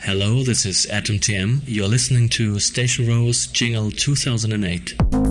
Hello, this is Atom TM. You're listening to Station Rose Jingle 2008.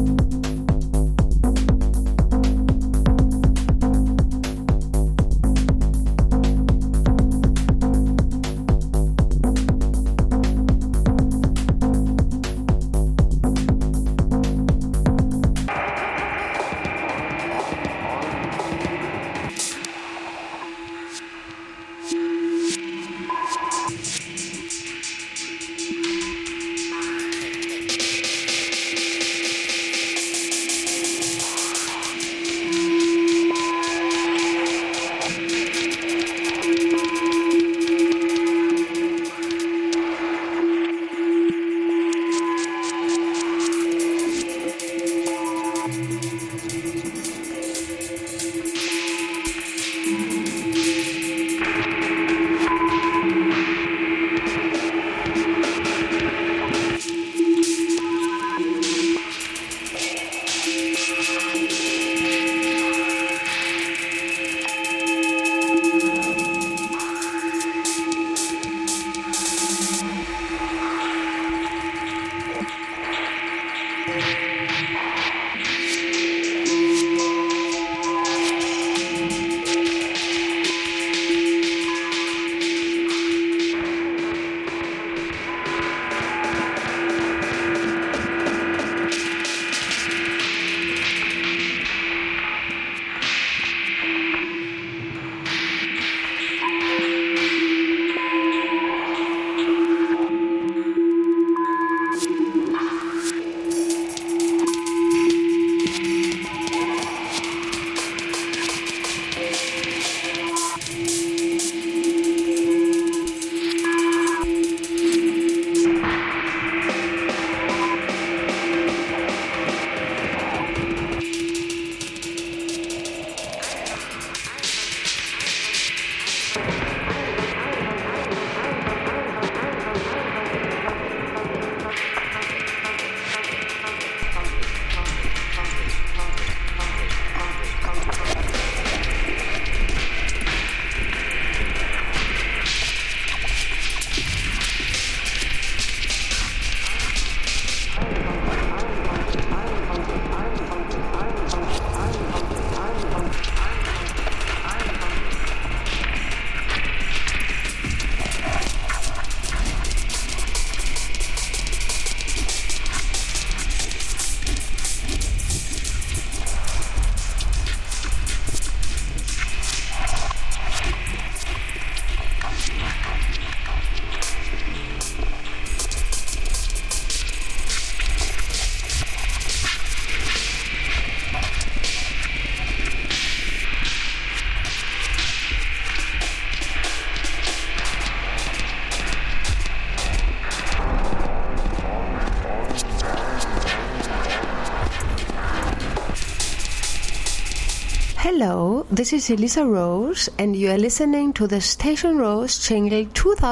Hello, this is Elisa Rose, and you are listening to the Station Rose Jingle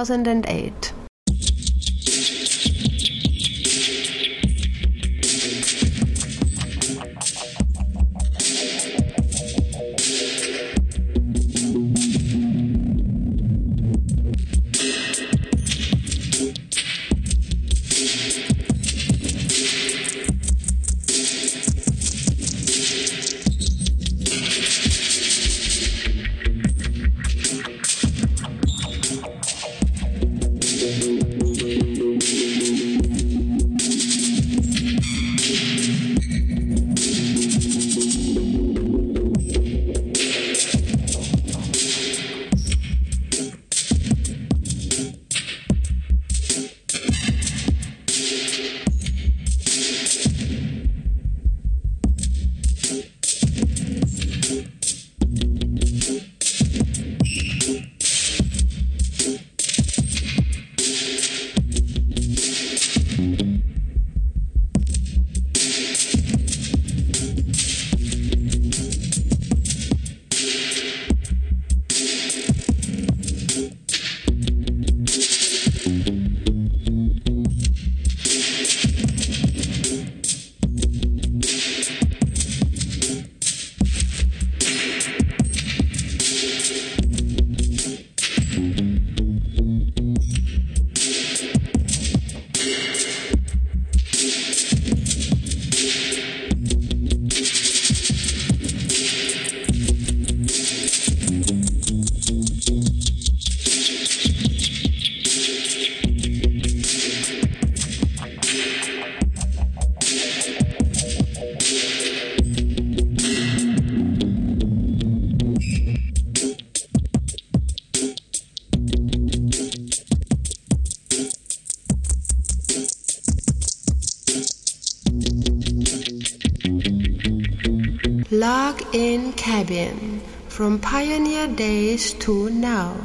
2008. Log-in cabin from pioneer days to now.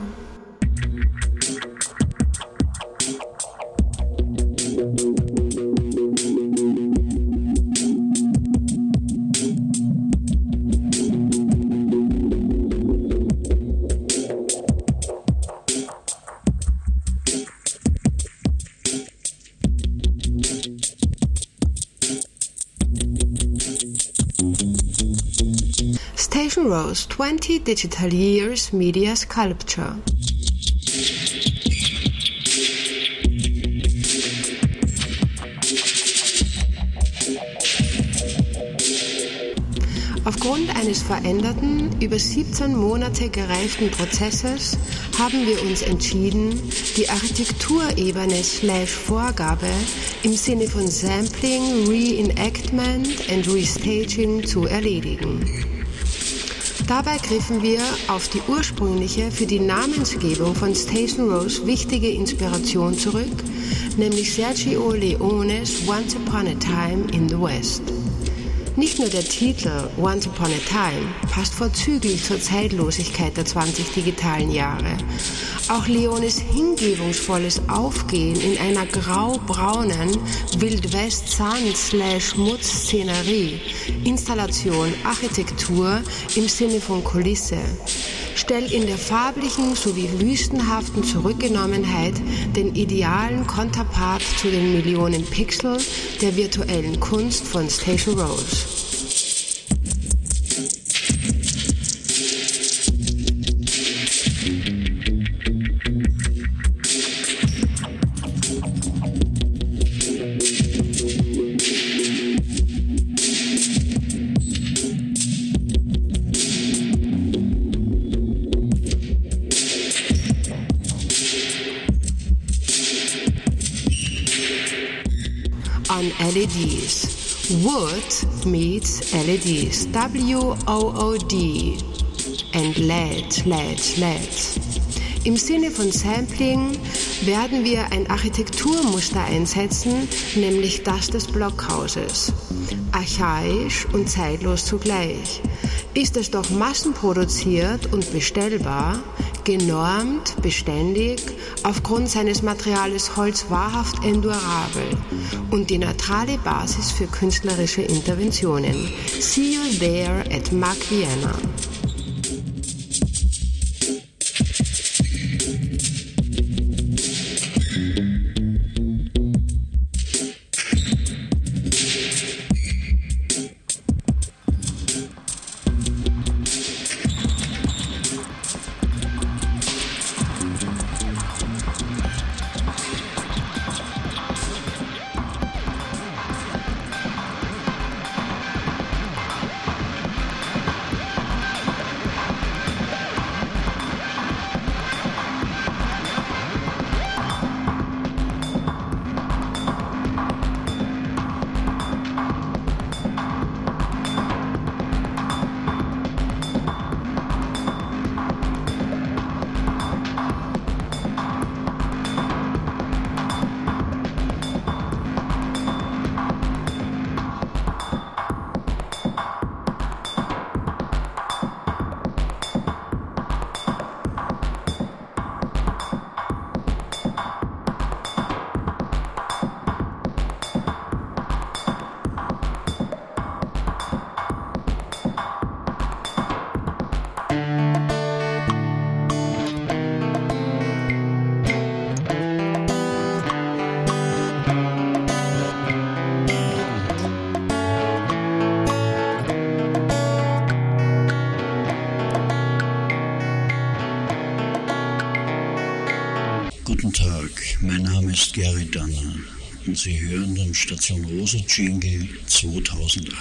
Station Rose 20 Digital Years Media Sculpture. Aufgrund eines veränderten, über 17 Monate gereiften Prozesses haben wir uns entschieden, die Architekturebene / Vorgabe im Sinne von Sampling, Reenactment und Restaging zu erledigen. Dabei griffen wir auf die ursprüngliche für die Namensgebung von Station Rose wichtige Inspiration zurück, nämlich Sergio Leones Once Upon a Time in the West. Nicht nur der Titel Once Upon a Time passt vorzüglich zur Zeitlosigkeit der 20 digitalen Jahre. Auch Leones hingebungsvolles Aufgehen in einer grau-braunen Wild-West-Sand/Schmutz-Szenerie, Installation, Architektur im Sinne von Kulisse, stellt in der farblichen sowie wüstenhaften Zurückgenommenheit den idealen Konterpart zu den Millionen Pixel der virtuellen Kunst von Station Rose. On LEDs. Wood meets LEDs. W-O-O-D. And LED. Im Sinne von Sampling werden wir ein Architekturmuster einsetzen, nämlich das des Blockhauses. Archaisch und zeitlos zugleich. Ist es doch massenproduziert und bestellbar, genormt, beständig, aufgrund seines Materials Holz wahrhaft endurabel und die neutrale Basis für künstlerische Interventionen. See you there at MAC Vienna. Guten Tag, mein Name ist Gary Danner und Sie hören den Station Rose Jingle 2008.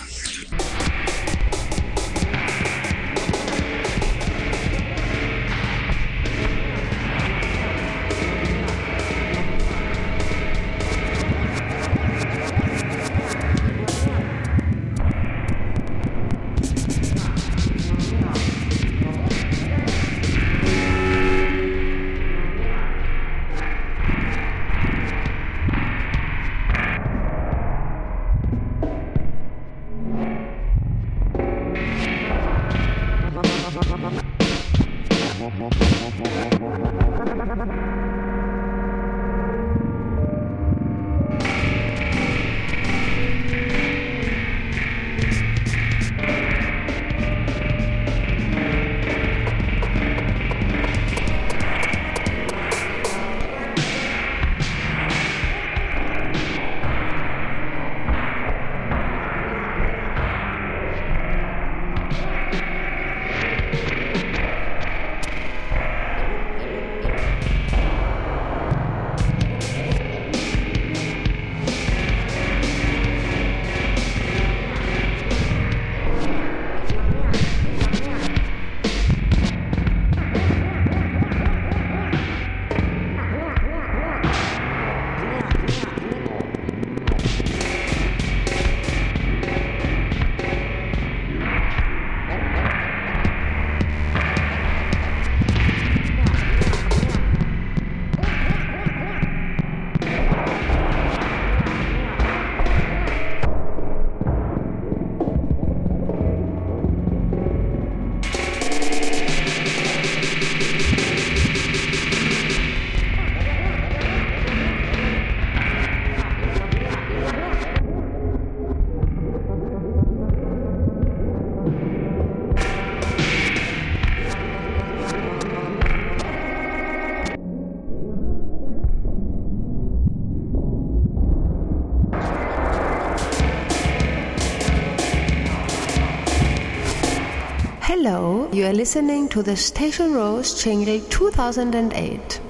Hello, you are listening to the Station Rose Jingle 2008.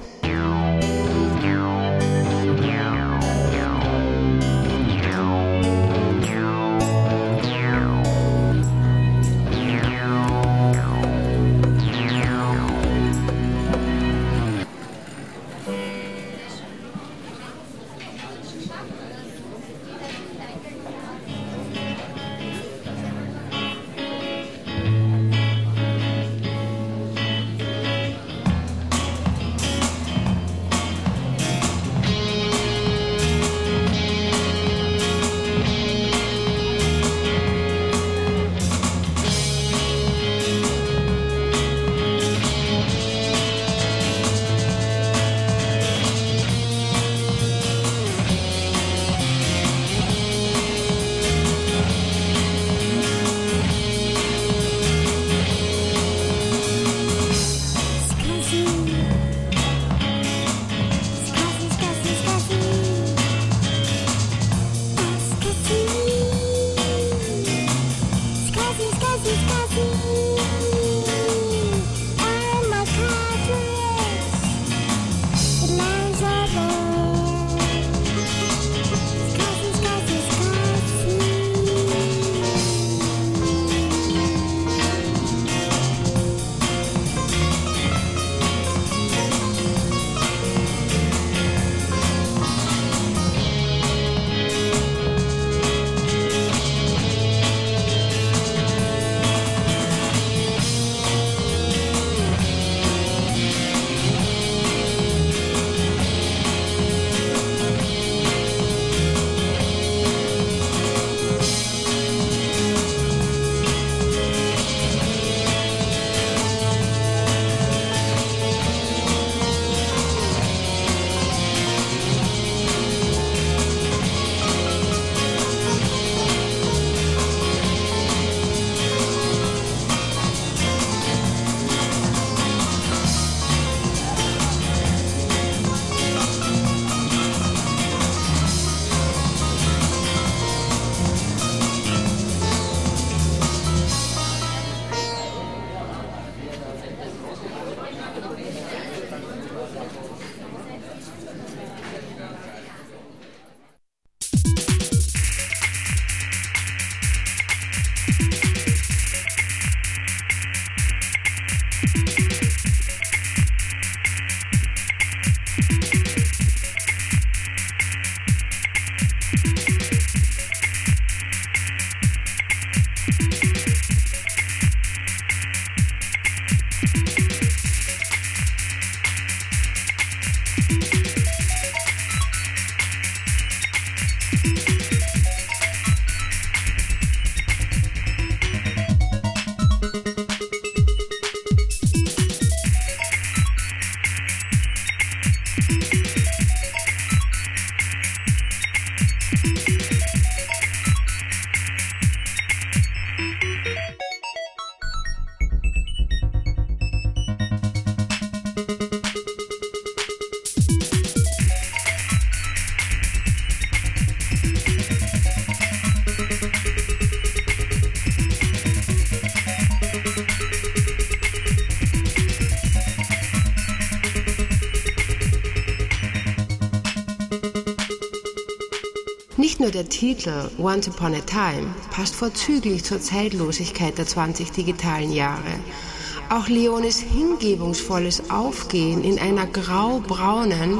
Nicht nur der Titel Once Upon a Time passt vorzüglich zur Zeitlosigkeit der 20 digitalen Jahre. Auch Leones hingebungsvolles Aufgehen in einer grau-braunen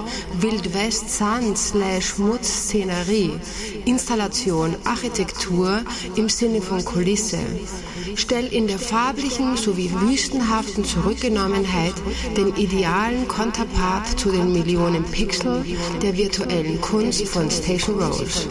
Wild-West-Sand/Schmutz-Szenerie, Installation, Architektur im Sinne von Kulisse, stellt in der farblichen sowie wüstenhaften Zurückgenommenheit den idealen Konterpart zu den Millionen Pixel der virtuellen Kunst von Station Rose.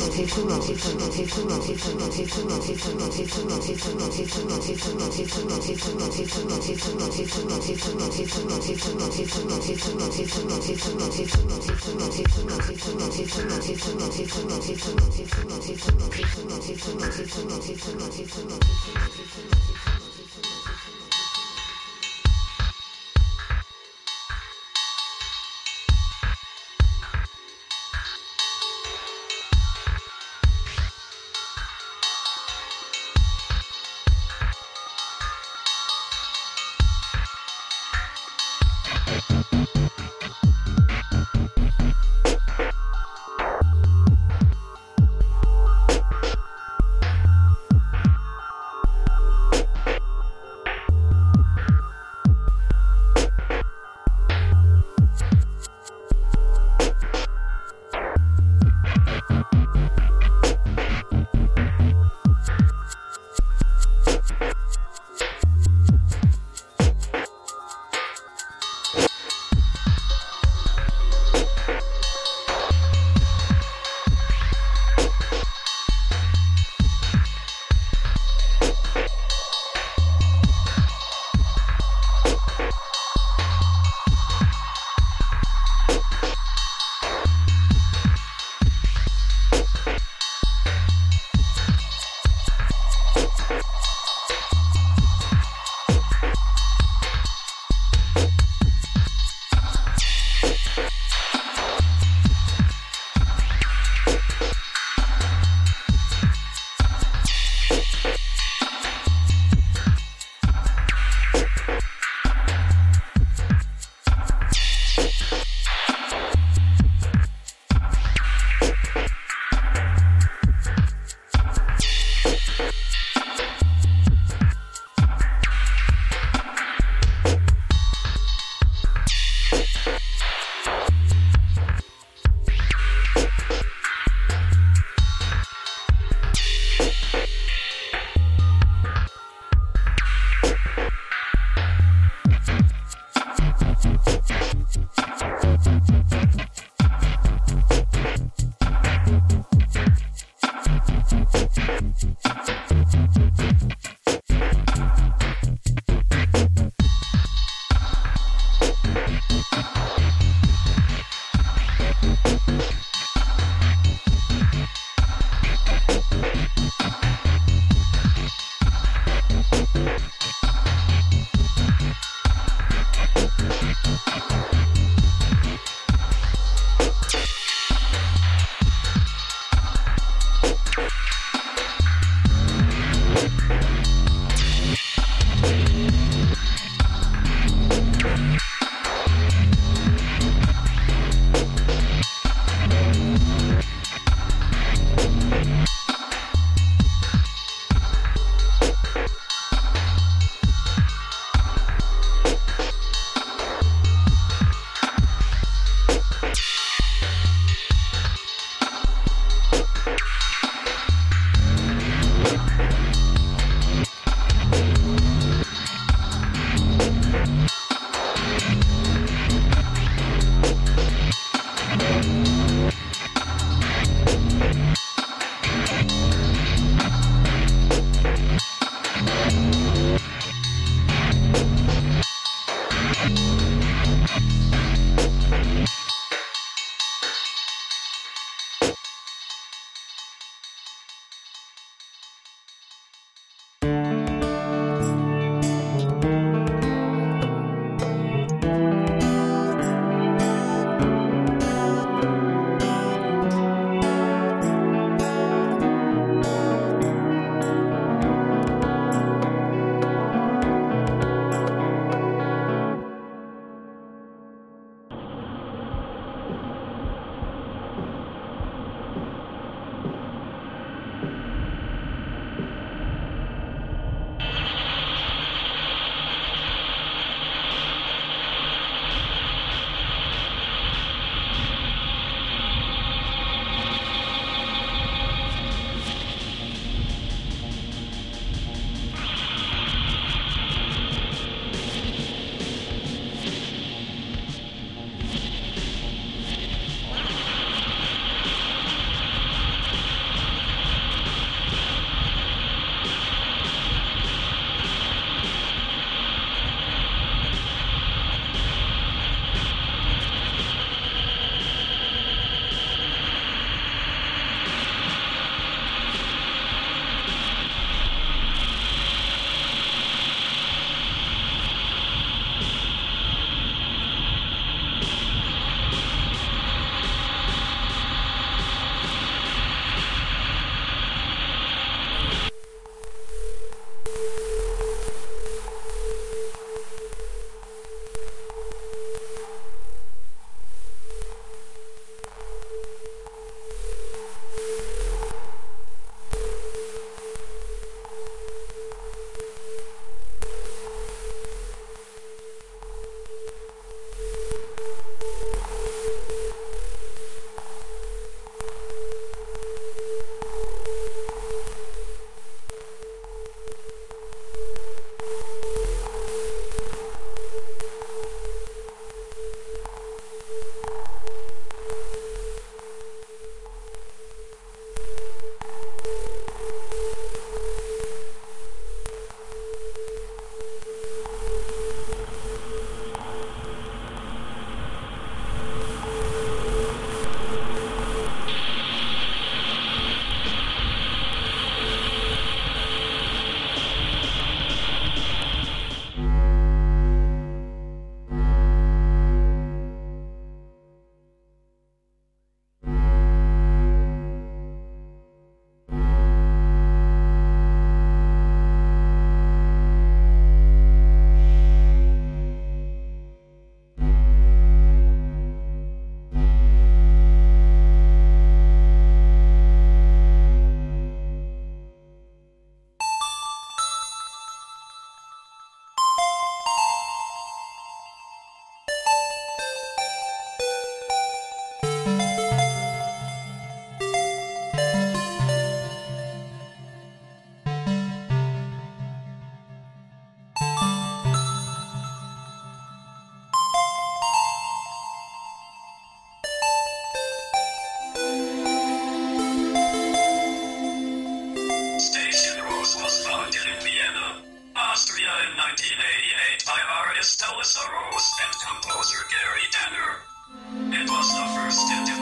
1988 by artist Elissa Rose and composer Gary Tanner. It was the first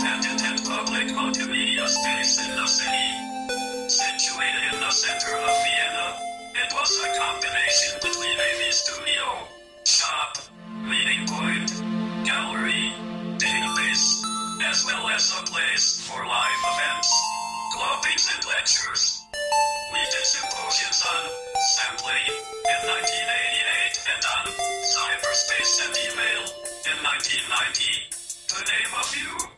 public multimedia space in the city. Situated in the center of Vienna, it was a combination between a studio, shop, meeting point, gallery, database, as well as a place for live events, clubbings and lectures. We did symposiums on sampling in 1988 and on cyberspace and email in 1990, to name a few.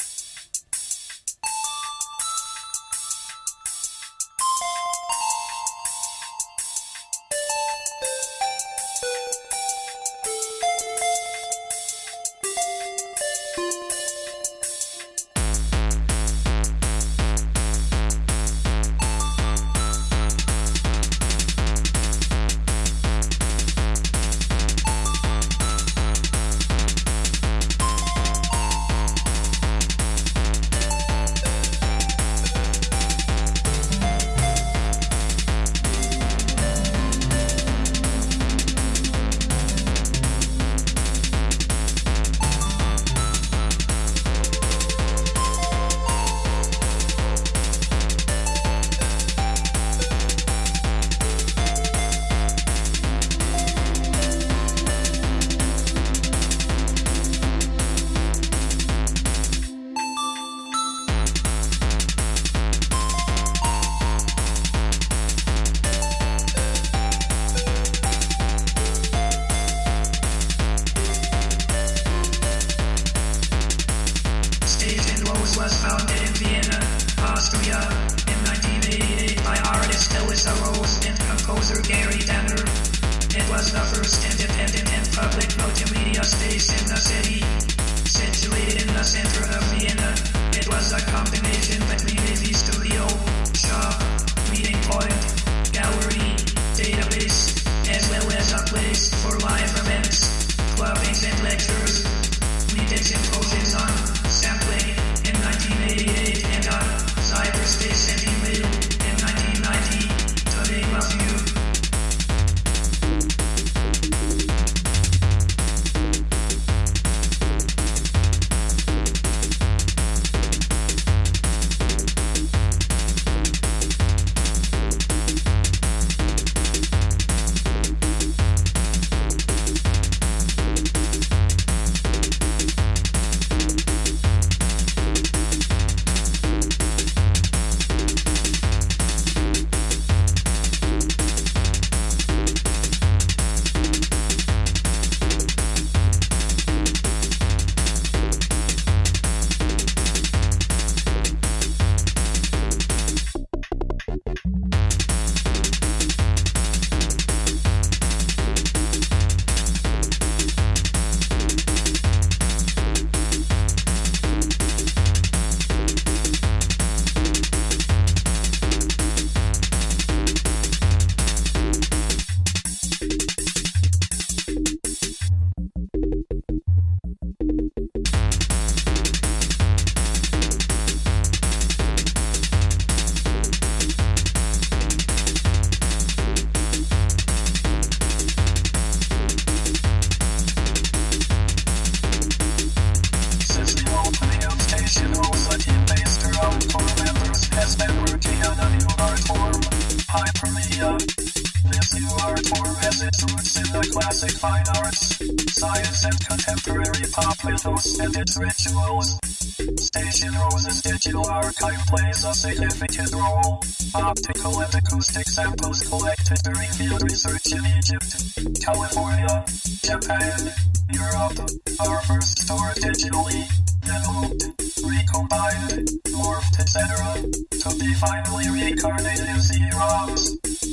And its rituals. Station Rose's digital archive plays a significant role. Optical and acoustic samples collected during field research in Egypt, California, Japan, Europe are first stored digitally, then looped, recombined, morphed, etc. to be finally reincarnated in CD-ROMs,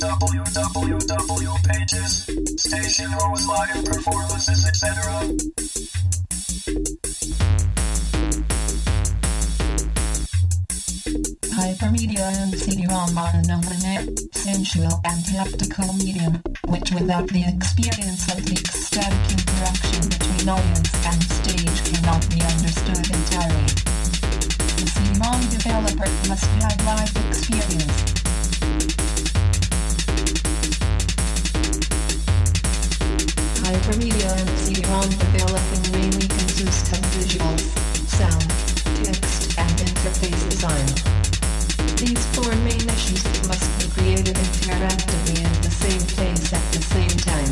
www pages, Station Rose live performances, etc. Hypermedia and CD-ROM are another net, sensual and haptical medium, which without the experience of the ecstatic interaction between audience and stage cannot be understood entirely. The CD-ROM developer must have live experience. Hypermedia and CD-ROM developing mainly consist of visuals, sound, text, and interface design. these four main issues that must be created interactively in the same place at the same time.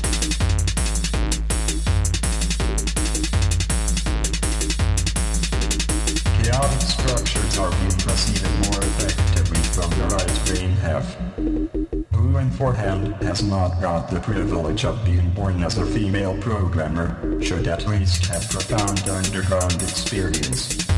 Chaotic structures are being proceeded more effectively from the right brain half. Who in forehand has not got the privilege of being born as a female programmer should at least have profound underground experience.